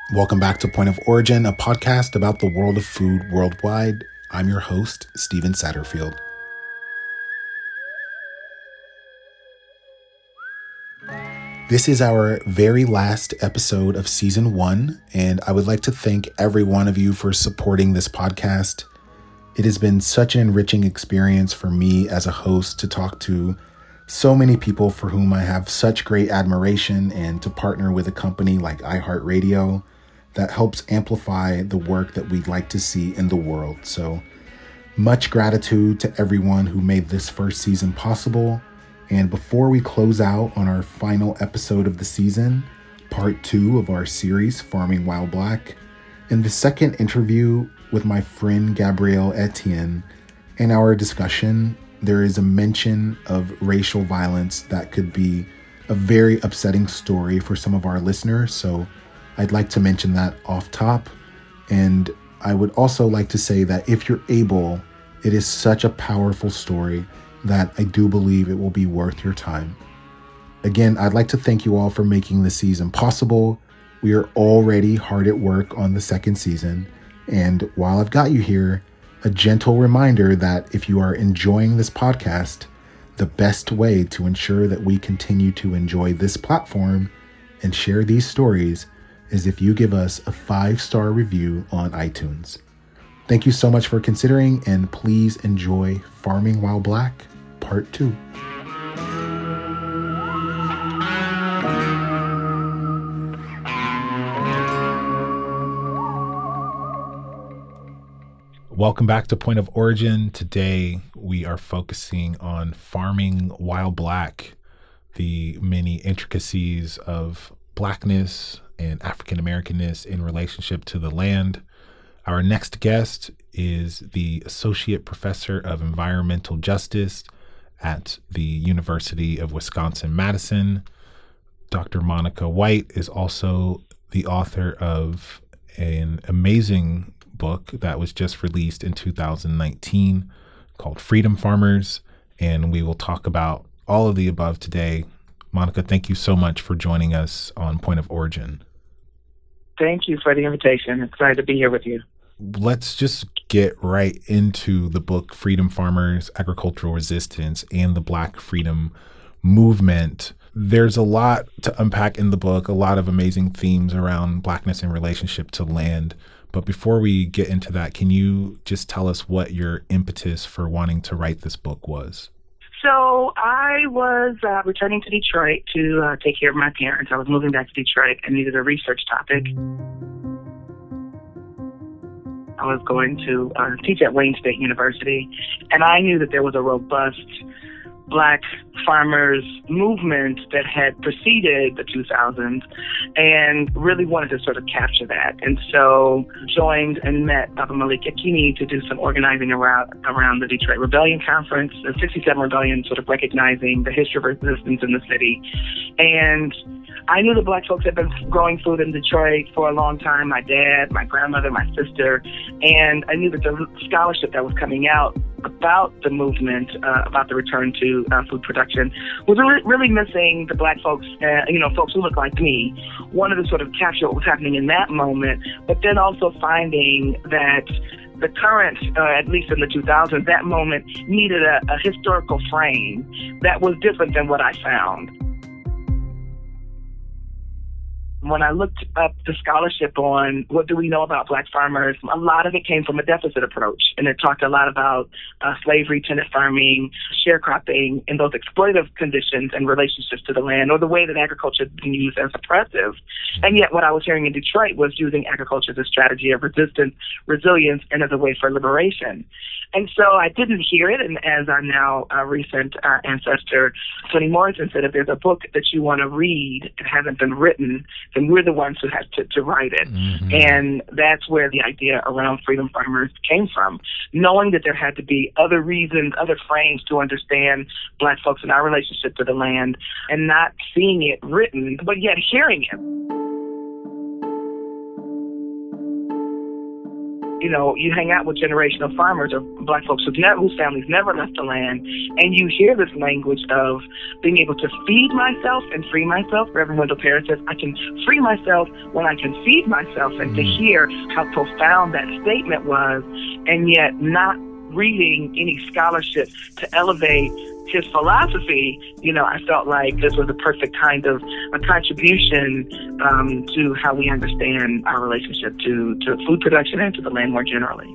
Welcome back to Point of Origin, a podcast about the world of food worldwide. I'm your host, Steven Satterfield. This is our very last episode of season 1, and I would like to thank every one of you for supporting this podcast. It has been such an enriching experience for me as a host to talk to so many people for whom I have such great admiration, and to partner with a company like iHeartRadio that helps amplify the work that we'd like to see in the world. So much gratitude to everyone who made this first season possible. And before we close out on our final episode of the season, part 2 of our series, Farming While Black, in the second interview with my friend Gabrielle Etienne, in our discussion, there is a mention of racial violence that could be a very upsetting story for some of our listeners. So I'd like to mention that off top. And I would also like to say that if you're able, it is such a powerful story that I do believe it will be worth your time. Again, I'd like to thank you all for making this season possible. We are already hard at work on the second season. And while I've got you here, a gentle reminder that if you are enjoying this podcast, the best way to ensure that we continue to enjoy this platform and share these stories is if you give us a 5-star review on iTunes. Thank you so much for considering, and please enjoy Farming While Black, Part 2. Welcome back to Point of Origin. Today, we are focusing on farming while black, the many intricacies of Blackness and African Americanness in relationship to the land. Our next guest is the Associate Professor of Environmental Justice at the University of Wisconsin-Madison. Dr. Monica White is also the author of an amazing book that was just released in 2019 called Freedom Farmers, and we will talk about all of the above today. Monica, thank you so much for joining us on Point of Origin. Thank you for the invitation. Excited to be here with you. Let's just get right into the book, Freedom Farmers, Agricultural Resistance, and the Black Freedom Movement. There's a lot to unpack in the book, a lot of amazing themes around Blackness in relationship to land. But before we get into that, can you just tell us what your impetus for wanting to write this book was? So I was returning to Detroit to take care of my parents. I was moving back to Detroit and needed a research topic. I was going to teach at Wayne State University, and I knew that there was a robust Black farmers movement that had preceded the 2000s, and really wanted to sort of capture that. And so joined and met Baba Malik Yakini to do some organizing around the Detroit Rebellion Conference, the 67 Rebellion, sort of recognizing the history of resistance in the city. And I knew the Black folks had been growing food in Detroit for a long time, my dad, my grandmother, my sister, and I knew that the scholarship that was coming out about the movement, about the return to food production, was really missing the Black folks, folks who look like me. Wanted to sort of capture what was happening in that moment, but then also finding that the current, at least in the 2000s, that moment needed a historical frame that was different than what I found. When I looked up the scholarship on what do we know about Black farmers, a lot of it came from a deficit approach. And it talked a lot about slavery, tenant farming, sharecropping, and those exploitative conditions and relationships to the land, or the way that agriculture had been used as oppressive. And yet what I was hearing in Detroit was using agriculture as a strategy of resistance, resilience, and as a way for liberation. And so I didn't hear it. And as our now recent ancestor, Toni Morrison, said, if there's a book that you want to read that hasn't been written, then we're the ones who have to write it. Mm-hmm. And that's where the idea around Freedom Farmers came from, knowing that there had to be other reasons, other frames to understand Black folks and our relationship to the land, and not seeing it written, but yet hearing it. you hang out with generational farmers or black folks whose families never left the land, and you hear this language of being able to feed myself and free myself. Reverend Wendell Perry says, I can free myself when I can feed myself, and to hear how profound that statement was, and yet not reading any scholarship to elevate his philosophy, I felt like this was a perfect kind of a contribution to how we understand our relationship to food production and to the land more generally.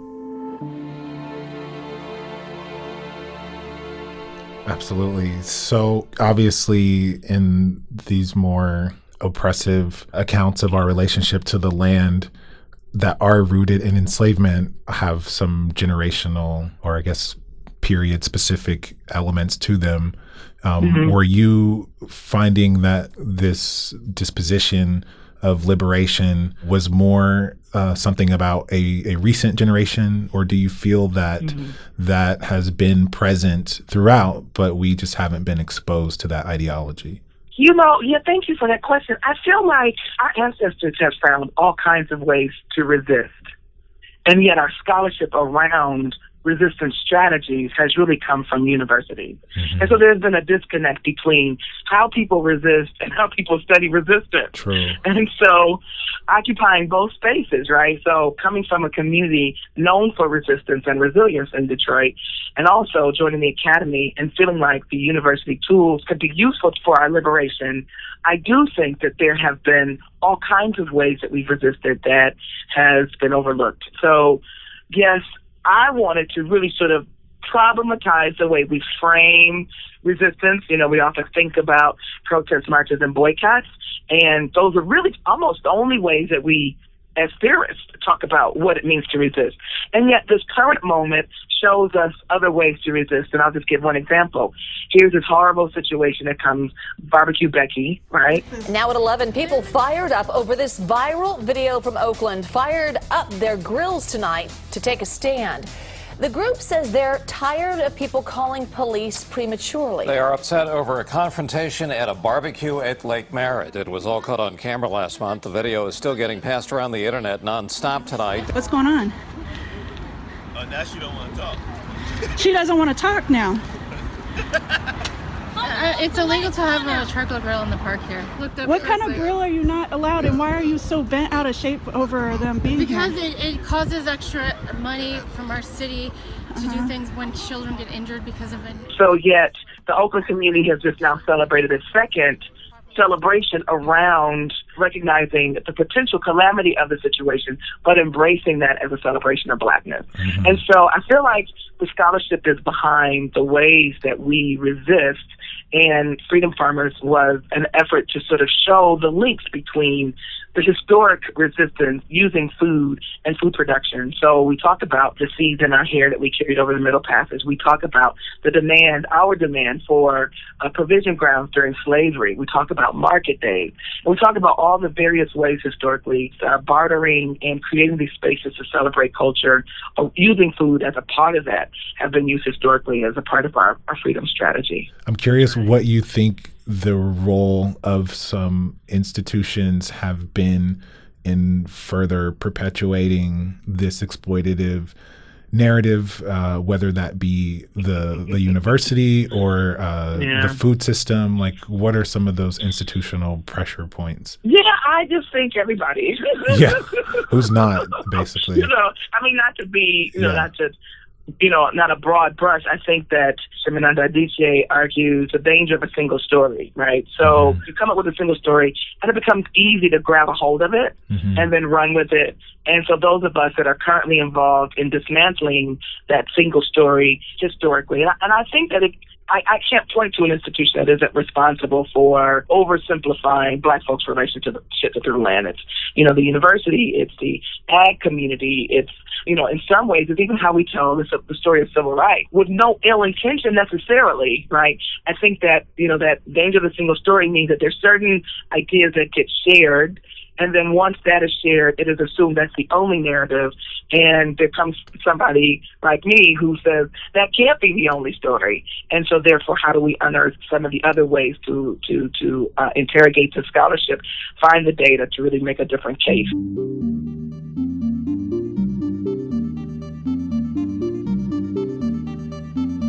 Absolutely. So obviously in these more oppressive accounts of our relationship to the land that are rooted in enslavement have some generational, or I guess period specific elements to them. Were you finding that this disposition of liberation was more something about a recent generation, or do you feel that that has been present throughout, but we just haven't been exposed to that ideology? Thank you for that question. I feel like our ancestors have found all kinds of ways to resist, and yet our scholarship around resistance strategies has really come from universities. And so there's been a disconnect between how people resist and how people study resistance. True. And so occupying both spaces, right? So coming from a community known for resistance and resilience in Detroit, and also joining the academy and feeling like the university tools could be useful for our liberation, I do think that there have been all kinds of ways that we've resisted that has been overlooked. So yes, I wanted to really sort of problematize the way we frame resistance. We often think about protests, marches, and boycotts, and those are really almost the only ways that we, as theorists, talk about what it means to resist. And yet this current moment shows us other ways to resist, and I'll just give one example. Here's this horrible situation that comes, Barbecue Becky, right? Now at 11, people fired up over this viral video from Oakland, fired up their grills tonight to take a stand. The group says they're tired of people calling police prematurely. They are upset over a confrontation at a barbecue at Lake Merritt. It was all caught on camera last month. The video is still getting passed around the internet nonstop tonight. What's going on? Now she don't want to talk. She doesn't want to talk now. It's illegal to have a charcoal grill in the park here. What kind of grill are you not allowed, and why are you so bent out of shape over them being because here? it causes extra money from our city to do things when children get injured because of it. So yet the Oakland community has just now celebrated its second celebration around recognizing the potential calamity of the situation, but embracing that as a celebration of Blackness. And so I feel like the scholarship is behind the ways that we resist, and Freedom Farmers was an effort to sort of show the links between the historic resistance using food and food production. So we talk about the seeds in our hair that we carried over the Middle Passage. We talk about the demand, our demand for provision grounds during slavery. We talk about market days. And we talk about all the various ways historically bartering and creating these spaces to celebrate culture, using food as a part of that, have been used historically as a part of our freedom strategy. I'm curious what you think the role of some institutions have been in further perpetuating this exploitative narrative, whether that be the university or the food system. Like, what are some of those institutional pressure points? Yeah, I just think everybody. Yeah, who's not, basically. Not to be, not a broad brush. I think that Shimananda Adichie argues the danger of a single story, right? So you come up with a single story, and it becomes easy to grab a hold of it and then run with it. And so those of us that are currently involved in dismantling that single story historically, and I think that I can't point to an institution that isn't responsible for oversimplifying Black folks' relationship to the land. It's, the university, it's the ag community, it's, in some ways, it's even how we tell the story of civil rights with no ill intention necessarily, right? I think that, that danger of the single story means that there's certain ideas that get shared, and then once that is shared, it is assumed that's the only narrative, and there comes somebody like me who says that can't be the only story. And so therefore, how do we unearth some of the other ways to interrogate the scholarship, find the data to really make a different case?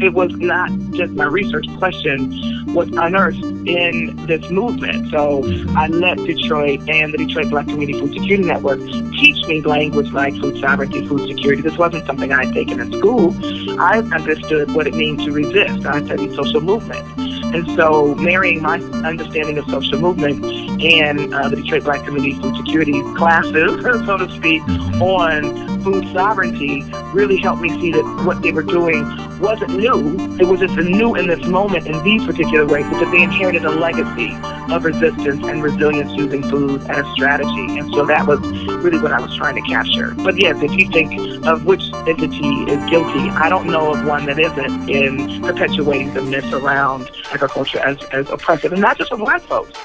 it was not just my research question, was unearthed in this movement. So I let Detroit and the Detroit Black Community Food Security Network teach me language like food sovereignty, food security. This wasn't something I had taken in school. I understood what it means to resist. I studied social movement. And so marrying my understanding of social movement and the Detroit Black Community Food Security classes, so to speak, on food sovereignty really helped me see that what they were doing wasn't new. It was just new in this moment in these particular ways because they inherited a legacy of resistance and resilience using food as strategy. And so that was really what I was trying to capture. But yes, if you think of which entity is guilty, I don't know of one that isn't in perpetuating the myth around agriculture as oppressive, and not just for Black folks.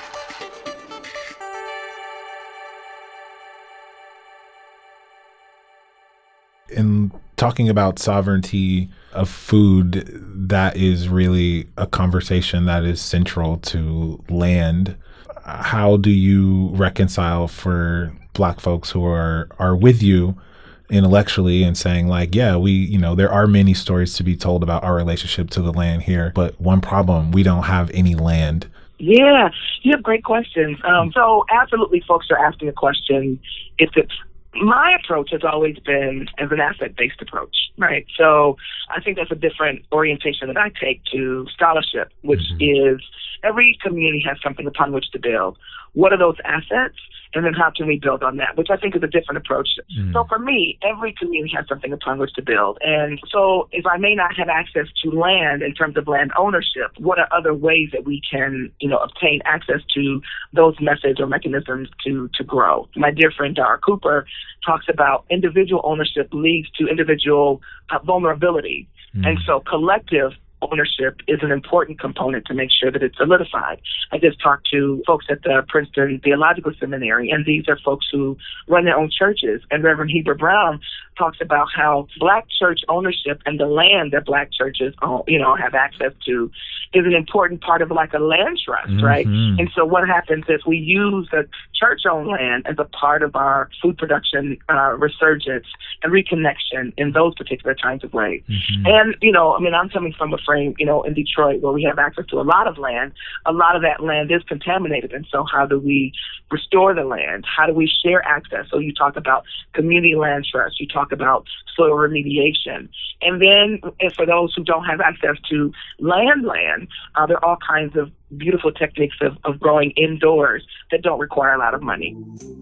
In talking about sovereignty of food, that is really a conversation that is central to land. How do you reconcile for Black folks who are with you intellectually and saying like, yeah, there are many stories to be told about our relationship to the land here, but one problem, we don't have any land. Yeah, you have great questions. So absolutely folks are asking a question if it's my approach has always been as an asset-based approach, right? So I think that's a different orientation that I take to scholarship, which is every community has something upon which to build. What are those assets? And then how can we build on that? Which I think is a different approach. So for me, every community has something upon which to build. And so if I may not have access to land in terms of land ownership, what are other ways that we can, obtain access to those methods or mechanisms to grow? My dear friend Dara Cooper talks about individual ownership leads to individual vulnerability. And so collective ownership is an important component to make sure that it's solidified. I just talked to folks at the Princeton Theological Seminary, and these are folks who run their own churches. And Reverend Heber Brown talks about how Black church ownership and the land that Black churches own, have access to is an important part of like a land trust, right? And so what happens if we use the church-owned land as a part of our food production resurgence and reconnection in those particular kinds of ways? And, I'm coming from a frame, in Detroit where we have access to a lot of land. A lot of that land is contaminated. And so how do we restore the land? How do we share access? So you talk about community land trust. You talk about soil remediation. And then for those who don't have access to land, there are all kinds of beautiful techniques of growing indoors that don't require a lot of money.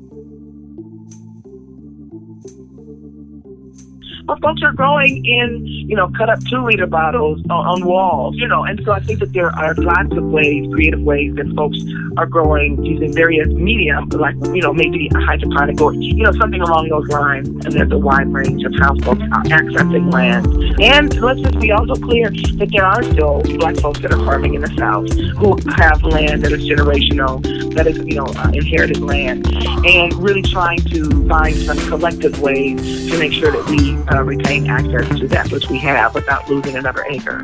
But folks are growing in, cut up 2-liter bottles on walls, and so I think that there are lots of ways, creative ways that folks are growing using various media, like, maybe a hydroponic or, something along those lines. And there's a wide range of how folks are accessing land. And let's just be also clear that there are still Black folks that are farming in the South who have land that is generational, that is, inherited land, and really trying to find some collective ways to make sure that we retain access to that which we have without losing another acre.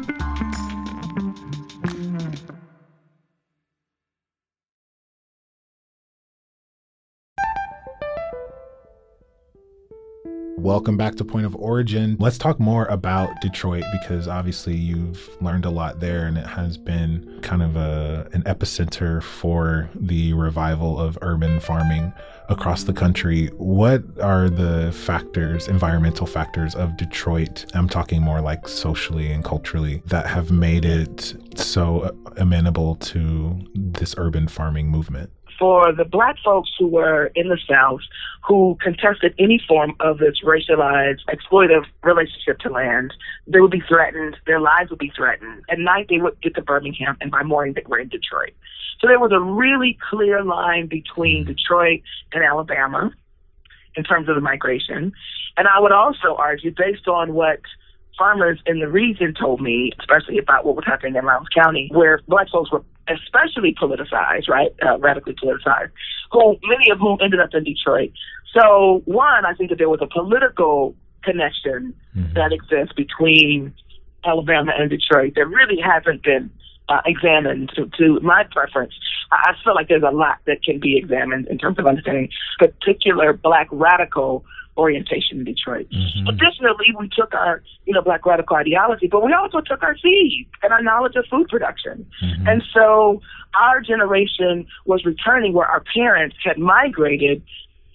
Welcome back to Point of Origin. Let's talk more about Detroit, because obviously you've learned a lot there, and it has been kind of an epicenter for the revival of urban farming across the country. What are the factors, environmental factors of Detroit, I'm talking more like socially and culturally, that have made it so amenable to this urban farming movement? For the Black folks who were in the South who contested any form of this racialized, exploitive relationship to land, they would be threatened, their lives would be threatened. At night, they would get to Birmingham, and by morning, they were in Detroit. So there was a really clear line between Detroit and Alabama in terms of the migration. And I would also argue, based on what farmers in the region told me, especially about what was happening in Lowndes County, where Black folks were especially politicized, right, radically politicized, many of whom ended up in Detroit. So, one, I think that there was a political connection that exists between Alabama and Detroit that really hasn't been examined to my preference. I feel like there's a lot that can be examined in terms of understanding particular Black radical orientation in Detroit. Additionally, we took our, Black radical ideology, but we also took our seeds and our knowledge of food production. And so our generation was returning where our parents had migrated.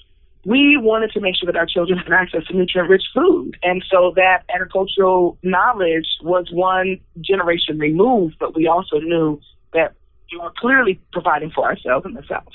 We wanted to make sure that our children had access to nutrient-rich food. And so that agricultural knowledge was one generation removed, but we also knew that we were clearly providing for ourselves in the South.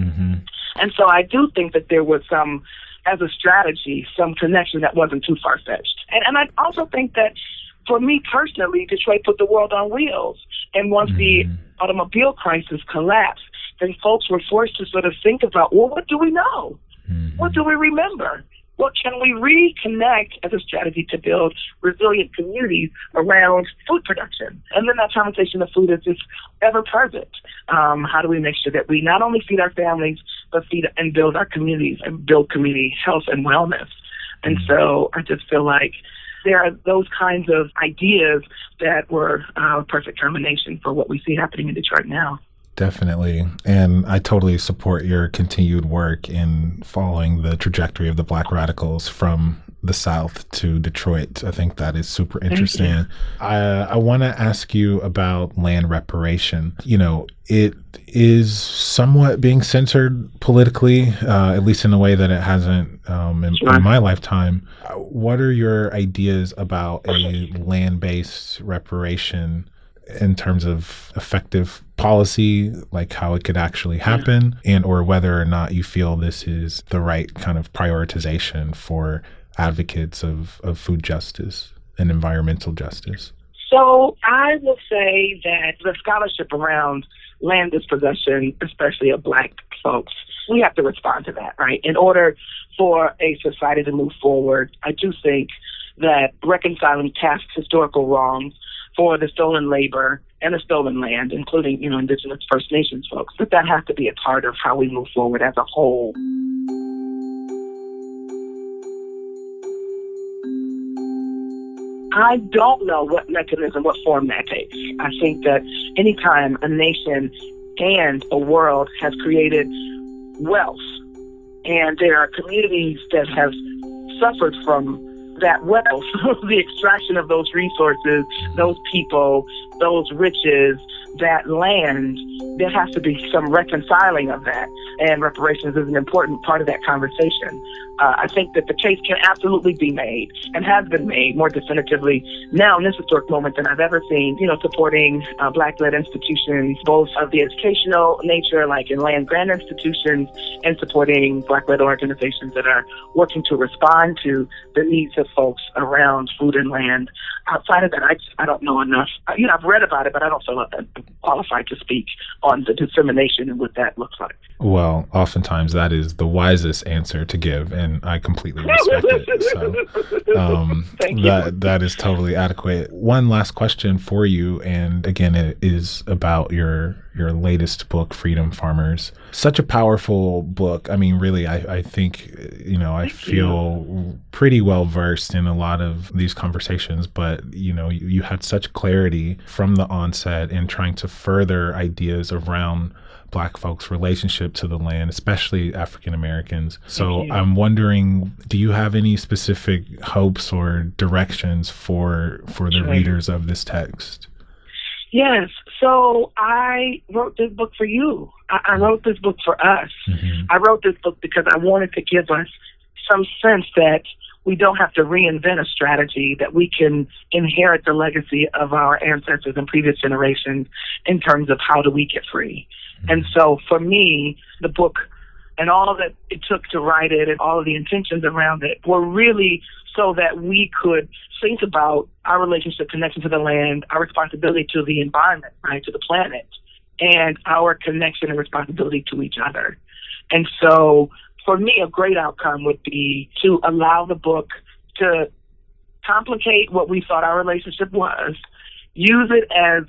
And so I do think that there was some, as a strategy, some connection that wasn't too far-fetched. And I also think that, for me personally, Detroit put the world on wheels. And once the automobile crisis collapsed, then folks were forced to sort of think about, well, what do we know? What do we remember? What can we reconnect as a strategy to build resilient communities around food production? And then that conversation of food is just ever present. How do we make sure that we not only feed our families, but feed and build our communities and build community health and wellness? And so I just feel like there are those kinds of ideas that were a perfect combination for what we see happening in Detroit now. Definitely. And I totally support your continued work in following the trajectory of the Black radicals from the South to Detroit. I think that is super interesting. I want to ask you about land reparation. It is somewhat being censored politically, at least in a way that it hasn't in my lifetime. What are your ideas about a land-based reparation in terms of effective policy, like how it could actually happen, and or whether or not you feel this is the right kind of prioritization for advocates of food justice and environmental justice? So I will say that the scholarship around land dispossession, especially of Black folks, we have to respond to that, right? In order for a society to move forward, I do think that reconciling past historical wrongs for the stolen labor and the stolen land, including, Indigenous First Nations folks, that has to be a part of how we move forward as a whole. I don't know what mechanism, what form that takes. I think that anytime a nation and a world has created wealth, and there are communities that have suffered from that wealth, the extraction of those resources, those people, those riches, that land, there has to be some reconciling of that. And reparations is an important part of that conversation. I think that the case can absolutely be made and has been made more definitively now in this historic moment than I've ever seen, supporting Black-led institutions, both of the educational nature, like in land grant institutions, and supporting Black-led organizations that are working to respond to the needs of folks around food and land. Outside of that, I don't know enough. I've read about it, but I don't feel qualified to speak on the dissemination and what that looks like. Well, oftentimes that is the wisest answer to give, and I completely respect it. So that is totally adequate. One last question for you, and again, it is about your latest book, Freedom Farmers. Such a powerful book. I mean, really, I think, I feel pretty well versed in a lot of these conversations, but, you had such clarity from the onset in trying to further ideas around Black folks' relationship to the land, especially African Americans. So I'm wondering, do you have any specific hopes or directions for the readers of this text? Yes. So I wrote this book for you. I wrote this book for us. I wrote this book because I wanted to give us some sense that we don't have to reinvent a strategy, that we can inherit the legacy of our ancestors and previous generations in terms of how do we get free. And so for me, the book and all that it took to write it and all of the intentions around it were really so that we could think about our relationship, connection to the land, our responsibility to the environment, right, to the planet, and our connection and responsibility to each other. And so for me, a great outcome would be to allow the book to complicate what we thought our relationship was, use it as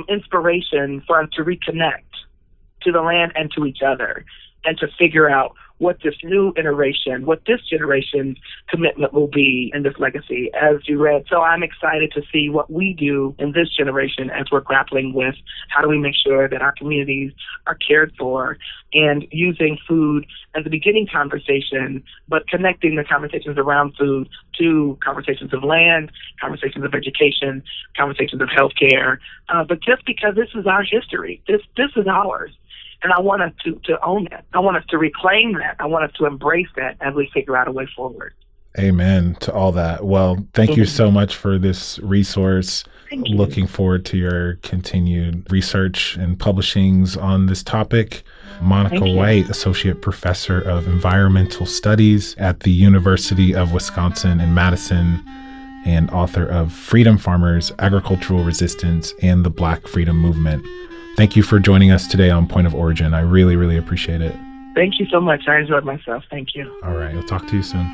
inspiration for us to reconnect to the land and to each other, and to figure out what this new iteration, what this generation's commitment will be in this legacy, as you read. So I'm excited to see what we do in this generation as we're grappling with how do we make sure that our communities are cared for, and using food as a beginning conversation, but connecting the conversations around food to conversations of land, conversations of education, conversations of healthcare. But just because this is our history, this is ours. And I want us to own it. I want us to reclaim that. I want us to embrace that as we figure out a way forward. Amen to all that. Well, thank you so much for this resource. Thank you. Looking forward to your continued research and publishings on this topic. Monica White, Associate Professor of Environmental Studies at the University of Wisconsin in Madison, and author of Freedom Farmers, Agricultural Resistance, and the Black Freedom Movement. Thank you for joining us today on Point of Origin. I really, really appreciate it. Thank you so much. I enjoyed myself. Thank you. All right. I'll talk to you soon.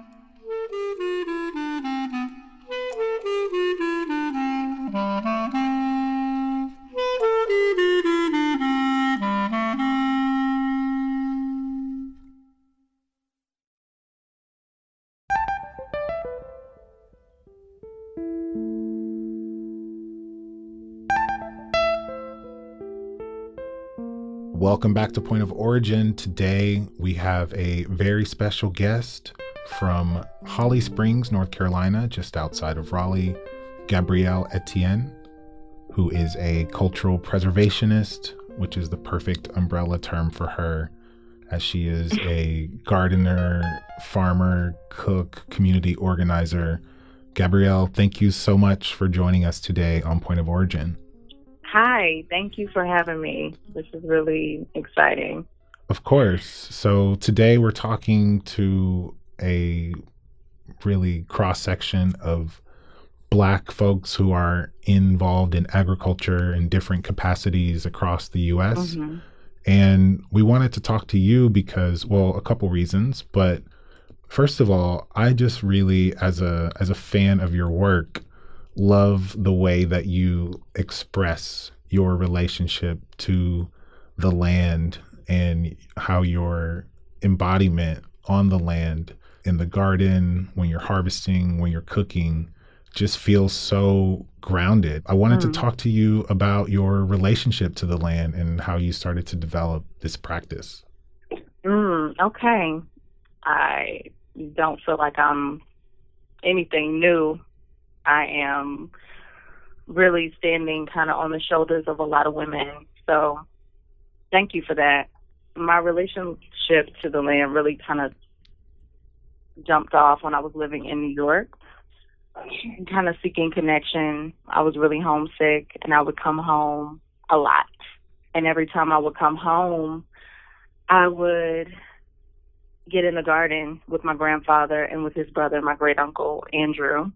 Welcome back to Point of Origin. Today we have a very special guest from Holly Springs, North Carolina, just outside of Raleigh, Gabrielle Etienne, who is a cultural preservationist, which is the perfect umbrella term for her, as she is a gardener, farmer, cook, community organizer. Gabrielle, thank you so much for joining us today on Point of Origin. Hi, thank you for having me. This is really exciting. Of course. So today we're talking to a really cross-section of Black folks who are involved in agriculture in different capacities across the U.S. Mm-hmm. And we wanted to talk to you because, well, a couple reasons. But first of all, I just really, as a fan of your work, love the way that you express your relationship to the land and how your embodiment on the land, in the garden, when you're harvesting, when you're cooking, just feels so grounded. I wanted to talk to you about your relationship to the land and how you started to develop this practice. Okay. I don't feel like I'm anything new. I am really standing kind of on the shoulders of a lot of women. So thank you for that. My relationship to the land really kind of jumped off when I was living in New York, kind of seeking connection. I was really homesick, and I would come home a lot. And every time I would come home, I would get in the garden with my grandfather and with his brother, my great uncle, Andrew.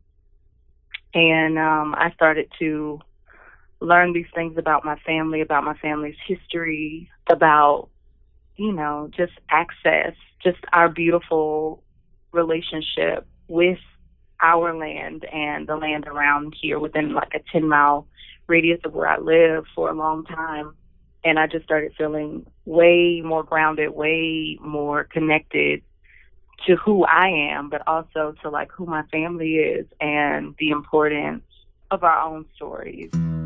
And I started to learn these things about my family, about my family's history, about, just access, just our beautiful relationship with our land and the land around here within like a 10-mile radius of where I live for a long time. And I just started feeling way more grounded, way more connected to who I am, but also to like who my family is and the importance of our own stories.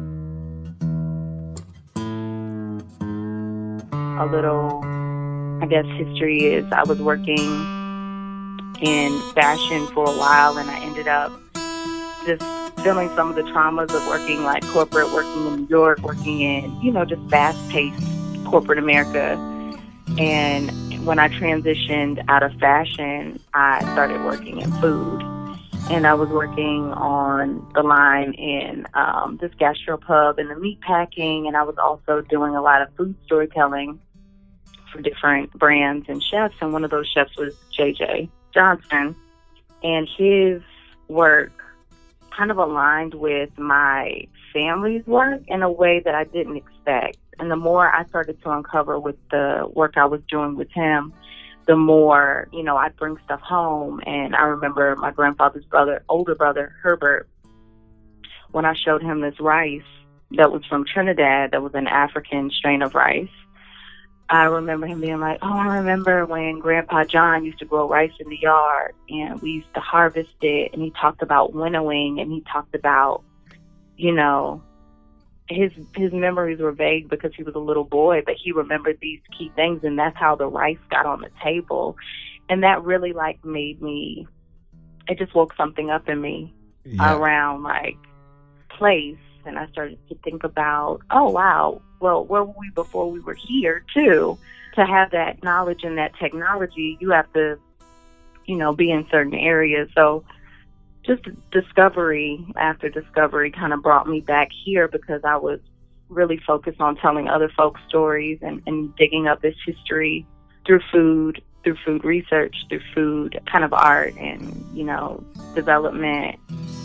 A little, I guess, history is I was working in fashion for a while, and I ended up just feeling some of the traumas of working like corporate, working in New York, working in, just fast-paced corporate America. And when I transitioned out of fashion, I started working in food. And I was working on the line in this gastropub in the meat packing, and I was also doing a lot of food storytelling for different brands and chefs. And one of those chefs was J.J. Johnson. And his work kind of aligned with my family's work in a way that I didn't expect. And the more I started to uncover with the work I was doing with him, the more, I'd bring stuff home. And I remember my grandfather's older brother, Herbert, when I showed him this rice that was from Trinidad, that was an African strain of rice, I remember him being like, oh, I remember when Grandpa John used to grow rice in the yard and we used to harvest it. And he talked about winnowing, and he talked about, you know, his memories were vague because he was a little boy, but he remembered these key things, and that's how the rice got on the table. And that really like made me, it just woke something up in me around like place. And I started to think about, oh, wow, well, where were we before we were here, too? To have that knowledge and that technology, you have to, you know, be in certain areas. So just discovery after discovery kind of brought me back here because I was really focused on telling other folks' stories and digging up this history through food research, through food kind of art and, you know, development.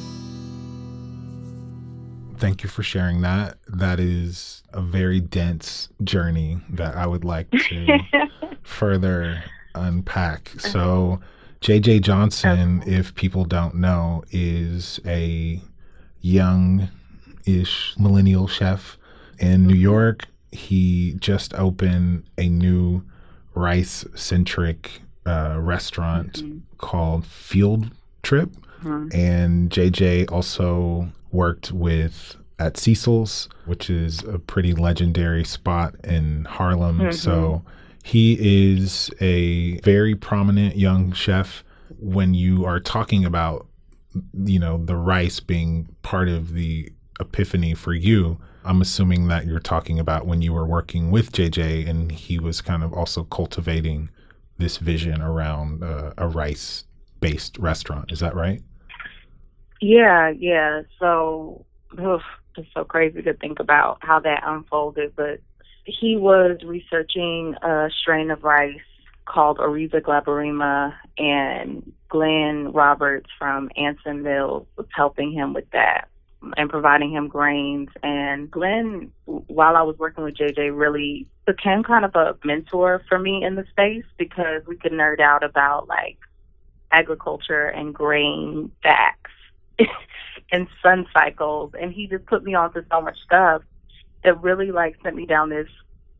Thank you for sharing that. That is a very dense journey that I would like to further unpack. So J.J. Johnson, if people don't know, is a young-ish millennial chef in New York. He just opened a new rice-centric restaurant called Field Trip. And JJ also worked at Cecil's, which is a pretty legendary spot in Harlem. So he is a very prominent young chef. When you are talking about, you know, the rice being part of the epiphany for you, I'm assuming that you're talking about when you were working with JJ and he was kind of also cultivating this vision around a rice-based restaurant. Is that right? Yeah. So it's so crazy to think about how that unfolded. But he was researching a strain of rice called Oryza glaberrima, and Glenn Roberts from Anson Mills was helping him with that and providing him grains. And Glenn, while I was working with JJ, really became kind of a mentor for me in the space because we could nerd out about like agriculture and grain facts and sun cycles, and he just put me onto so much stuff that really like sent me down this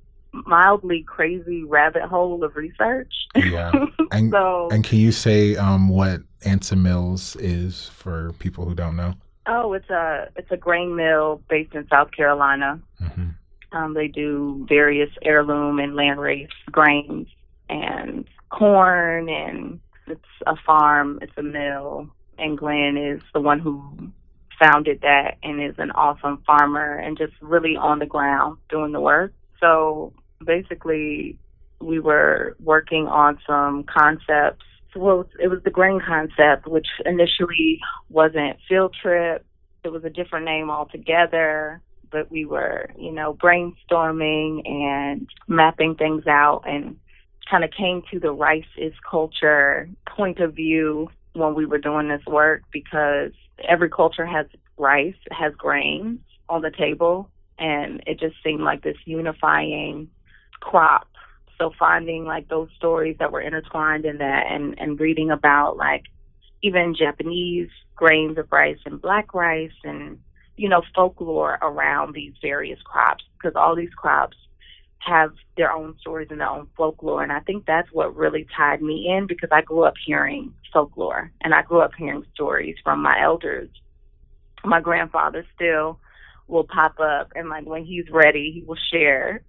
mildly crazy rabbit hole of research. Yeah. And, and can you say what Anson Mills is for people who don't know? Oh, it's a grain mill based in South Carolina. They do various heirloom and landrace grains and corn, and it's a farm, it's a mill. And Glenn is the one who founded that and is an awesome farmer and just really on the ground doing the work. So basically, we were working on some concepts. Well, it was the grain concept, which initially wasn't Field Trip. It was a different name altogether. But we were, you know, brainstorming and mapping things out and kind of came to the rice is culture point of view when we were doing this work, because every culture has rice, has grains on the table, and it just seemed like this unifying crop. So finding like those stories that were intertwined in that and reading about like even Japanese grains of rice and black rice and, you know, folklore around these various crops, because all these crops have their own stories and their own folklore. And I think that's what really tied me in, because I grew up hearing folklore and I grew up hearing stories from my elders. My grandfather still will pop up and like when he's ready, he will share.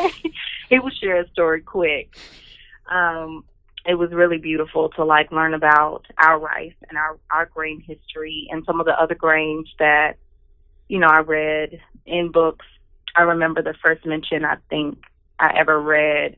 He will share a story quick. It was really beautiful to like learn about our rice and our grain history and some of the other grains that, you know, I read in books. I remember the first mention I think I ever read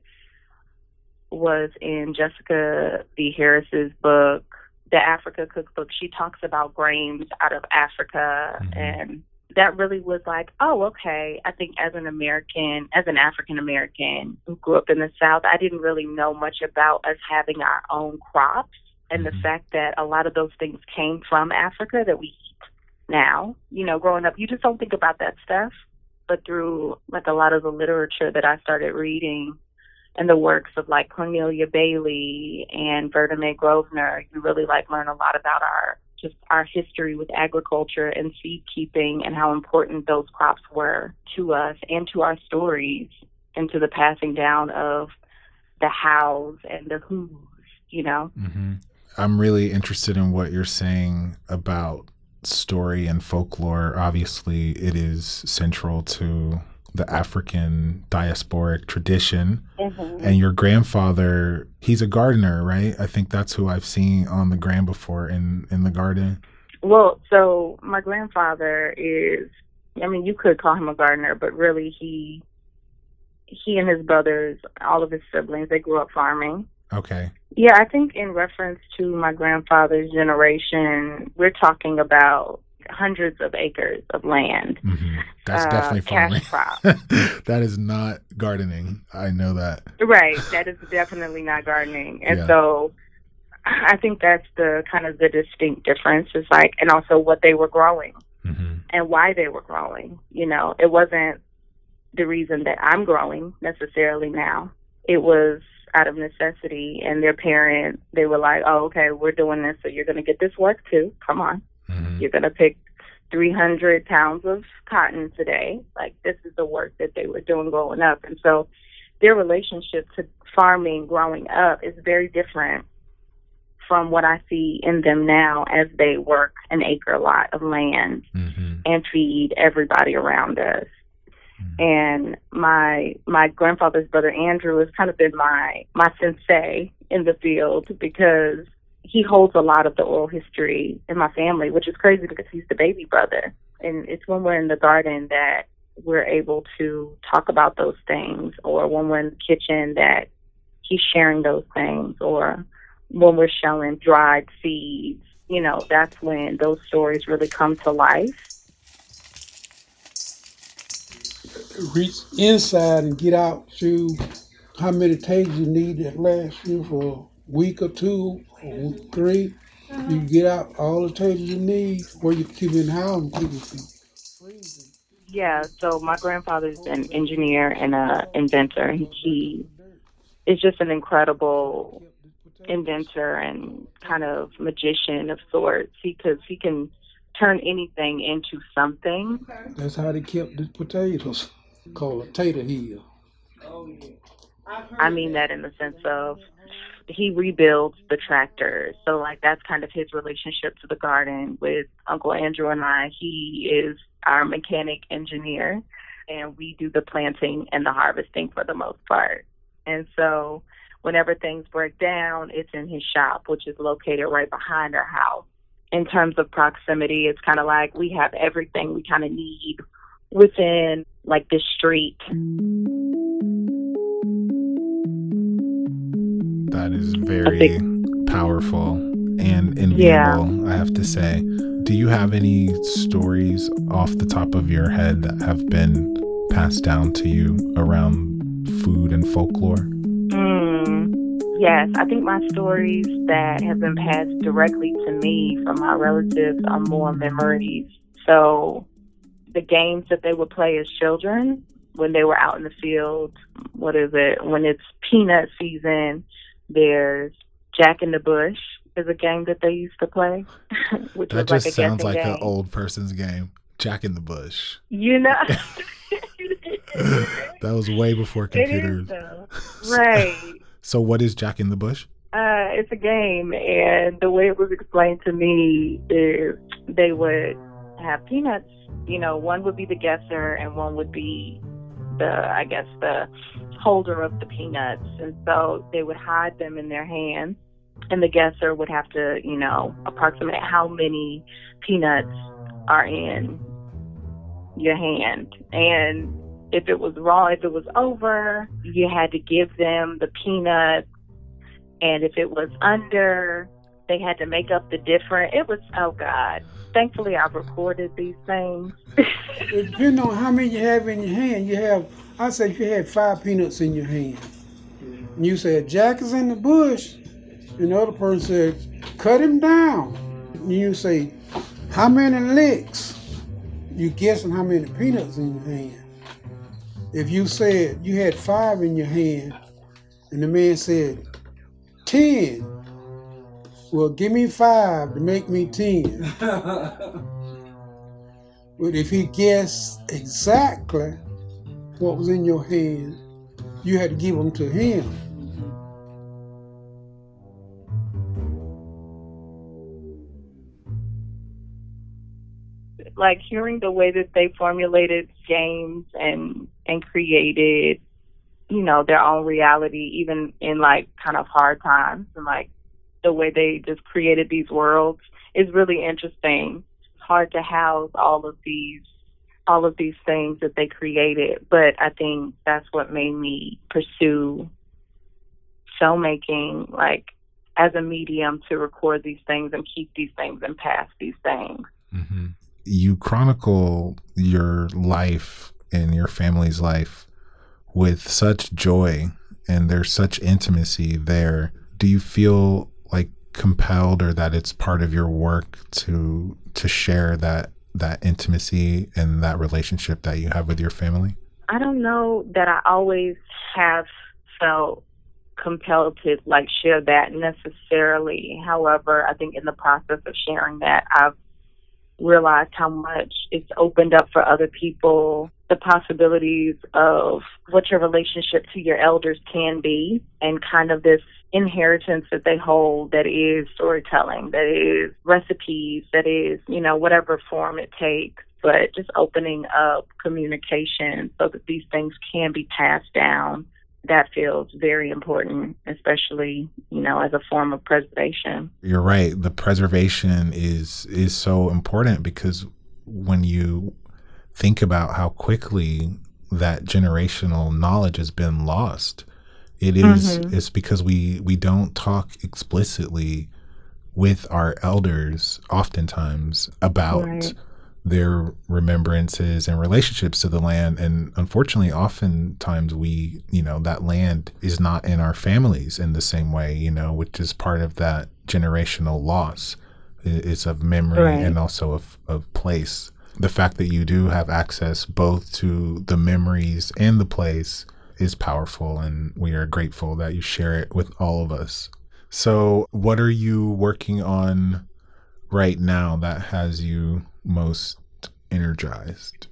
was in Jessica B. Harris's book, The Africa Cookbook. She talks about grains out of Africa, and that really was like, oh, okay. I think as an African American who grew up in the South, I didn't really know much about us having our own crops and the fact that a lot of those things came from Africa that we eat now. You know, growing up, you just don't think about that stuff. But through like a lot of the literature that I started reading and the works of like Cornelia Bailey and Verda May Grosvenor, you really like learn a lot about our history with agriculture and seed keeping and how important those crops were to us and to our stories. into the passing down of the hows and the who's, you know. Mm-hmm. I'm really interested in what you're saying about story and folklore. Obviously, it is central to the African diasporic tradition. Mm-hmm. And your grandfather, he's a gardener, right? I think that's who I've seen on the gram before in the garden. Well, so my grandfather is, I mean, you could call him a gardener, but really he and his brothers, all of his siblings, they grew up farming. Okay. Yeah, I think in reference to my grandfather's generation, we're talking about hundreds of acres of land. Mm-hmm. That's definitely farming. Cash crop. That is not gardening. I know that. Right. That is definitely not gardening. And Yeah. so I think that's the kind of the distinct difference is like, and also what they were growing Mm-hmm. and why they were growing. You know, it wasn't the reason that I'm growing necessarily now. It was out of necessity, and their parents, they were like, oh, okay, we're doing this, so you're going to get this work too. Come on. Mm-hmm. You're going to pick 300 pounds of cotton today. Like, this is the work that they were doing growing up. And so their relationship to farming growing up is very different from what I see in them now as they work an acre lot of land Mm-hmm. and feed everybody around us. And my grandfather's brother Andrew has kind of been my sensei in the field because he holds a lot of the oral history in my family, which is crazy because he's the baby brother. And it's when we're in the garden that we're able to talk about those things, or when we're in the kitchen that he's sharing those things, or when we're shelling dried seeds. You know, that's when those stories really come to life. Reach inside and get out to how many tags you need that last you for a week or two or 3. You get out all the tags you need, or you keep it in the house and keep it freezing. Yeah, so my grandfather's an engineer and an inventor. He is just an incredible inventor and kind of magician of sorts. He can turn anything into something. That's how they kept the potatoes, called a tater heel. I mean that in the sense of he rebuilds the tractors. So, like, that's kind of his relationship to the garden with Uncle Andrew and I. He is our mechanic engineer, and we do the planting and the harvesting for the most part. And so whenever things break down, it's in his shop, which is located right behind our house. In terms of proximity, it's kind of like we have everything we kind of need within, like, this street. That is very powerful and enviable, I have to say. Do you have any stories off the top of your head that have been passed down to you around food and folklore? Yes, I think my stories that have been passed directly to me from my relatives are more memories. So the games that they would play as children when they were out in the field, when it's peanut season, there's Jack in the Bush is a game that they used to play. Which that was just like a sounds like game. an old person's game. Jack in the Bush. You know? That was way before computers. It is, though. Right. So what is Jack in the Bush? It's a game, and the way it was explained to me is they would have peanuts. You know, one would be the guesser, and one would be the holder of the peanuts. And so they would hide them in their hands, and the guesser would have to, you know, approximate how many peanuts are in your hand. And if it was wrong, if it was over, you had to give them the peanut. And if it was under, they had to make up the difference. It was, oh God. Thankfully, I've recorded these things. It depends on how many you have in your hand. I say if you had 5 peanuts in your hand, and you said, Jack is in the bush, and the other person said, cut him down. And you say, how many licks? You guessing how many peanuts in your hand. If you said you had 5 in your hand, and the man said 10, well, give me 5 to make me 10. But if he guessed exactly what was in your hand, you had to give them to him. Like hearing the way that they formulated games and created, you know, their own reality, even in like kind of hard times, and like the way they just created these worlds is really interesting. It's hard to house all of these things that they created, but I think that's what made me pursue filmmaking, like as a medium to record these things and keep these things and pass these things. Mm-hmm. You chronicle your life and your family's life with such joy, and there's such intimacy there. Do you feel like compelled, or that it's part of your work to share that intimacy and that relationship that you have with your family? I don't know that I always have felt compelled to like share that necessarily. However, I think in the process of sharing that, I've realized how much it's opened up for other people the possibilities of what your relationship to your elders can be, and kind of this inheritance that they hold that is storytelling, that is recipes, that is, you know, whatever form it takes, but just opening up communication so that these things can be passed down. That feels very important, especially, you know, as a form of preservation. You're right. The preservation is so important, because when you think about how quickly that generational knowledge has been lost, it's because we don't talk explicitly with our elders oftentimes about their remembrances and relationships to the land. And unfortunately, oftentimes that land is not in our families in the same way, which is part of that generational loss. It's of memory and also of place. The fact that you do have access both to the memories and the place is powerful, and we are grateful that you share it with all of us. So what are you working on right now that has you most energized?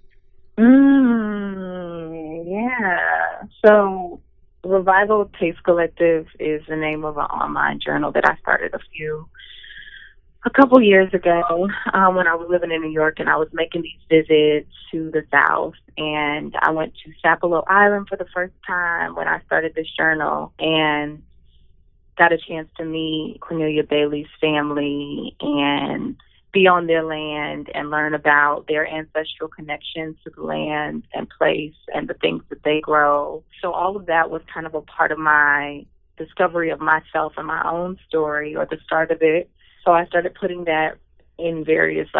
So Revival Taste Collective is the name of an online journal that I started a couple years ago when I was living in New York, and I was making these visits to the South. And I went to Sapelo Island for the first time when I started this journal, and got a chance to meet Cornelia Bailey's family and be on their land and learn about their ancestral connections to the land and place and the things that they grow. So all of that was kind of a part of my discovery of myself and my own story, or the start of it. So I started putting that in various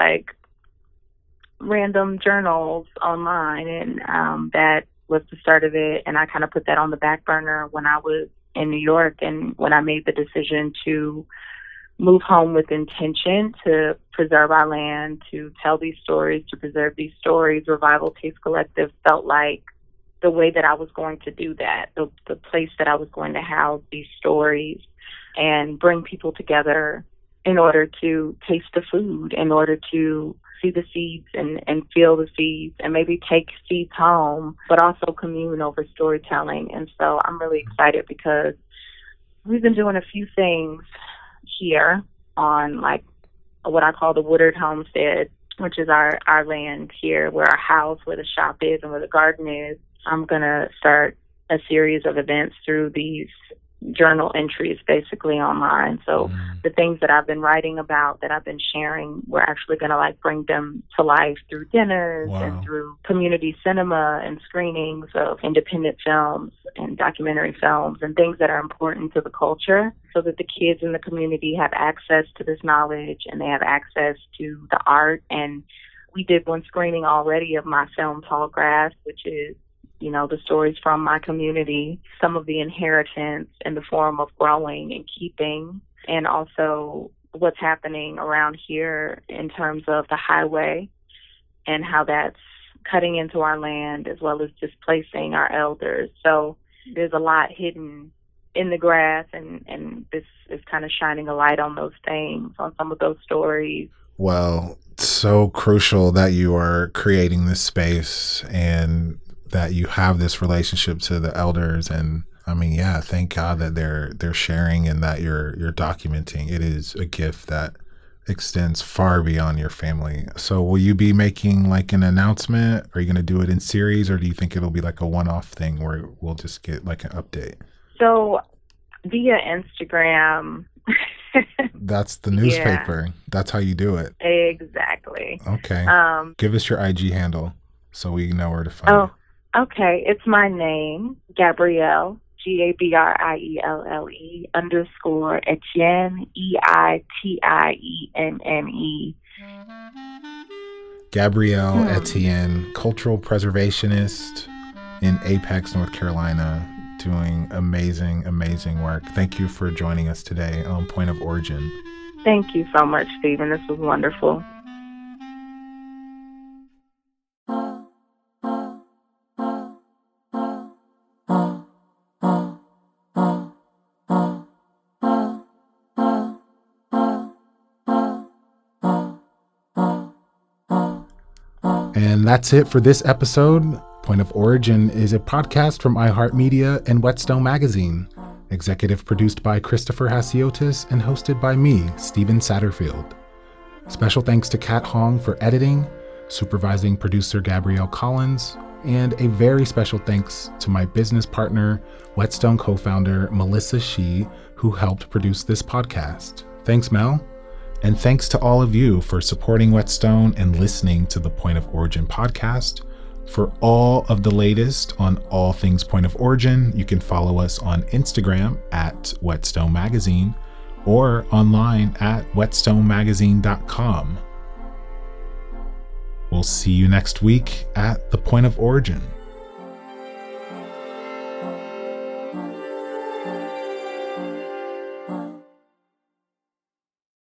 random journals online, and that was the start of it. And I kind of put that on the back burner when I was in New York, and when I made the decision to move home with intention to preserve our land, to tell these stories, to preserve these stories, Revival Taste Collective felt like the way that I was going to do that, the place that I was going to house these stories and bring people together in order to taste the food, in order to see the seeds and feel the seeds, and maybe take seeds home, but also commune over storytelling. And so I'm really excited because we've been doing a few things here on what I call the Woodard Homestead, which is our land here, where our house, where the shop is, and where the garden is. I'm going to start a series of events through these journal entries basically online. So the things that I've been writing about, that I've been sharing, we're actually going to bring them to life through dinners and through community cinema and screenings of independent films and documentary films and things that are important to the culture, so that the kids in the community have access to this knowledge and they have access to the art. And we did one screening already of my film Tall Grass, which is the stories from my community, some of the inheritance in the form of growing and keeping, and also what's happening around here in terms of the highway and how that's cutting into our land as well as displacing our elders. So there's a lot hidden in the grass, and this is kind of shining a light on those things, on some of those stories. Well, so crucial that you are creating this space and that you have this relationship to the elders, and I mean, yeah, thank God that they're sharing and that you're documenting. It is a gift that extends far beyond your family. So will you be making like an announcement? Are you going to do it in series, or do you think it'll be like a one-off thing where we'll just get like an update? So via Instagram. That's the newspaper. Yeah. That's how you do it. Exactly. Okay. Give us your IG handle so we know where to find it. Oh, okay. It's my name, Gabrielle, GABRIELLE _ Etienne, EITIENNE. Gabrielle Etienne, cultural preservationist in Apex, North Carolina, doing amazing, amazing work. Thank you for joining us today on Point of Origin. Thank you so much, Stephen. This was wonderful. And that's it for this episode. Point of Origin is a podcast from iHeartMedia and Whetstone Magazine. Executive produced by Christopher Hasiotis and hosted by me, Stephen Satterfield. Special thanks to Kat Hong for editing, supervising producer Gabrielle Collins, and a very special thanks to my business partner, Whetstone co-founder Melissa Shee, who helped produce this podcast. Thanks, Mel. And thanks to all of you for supporting Whetstone and listening to the Point of Origin podcast. For all of the latest on all things Point of Origin, you can follow us on Instagram at Whetstone Magazine or online at whetstonemagazine.com. We'll see you next week at the Point of Origin.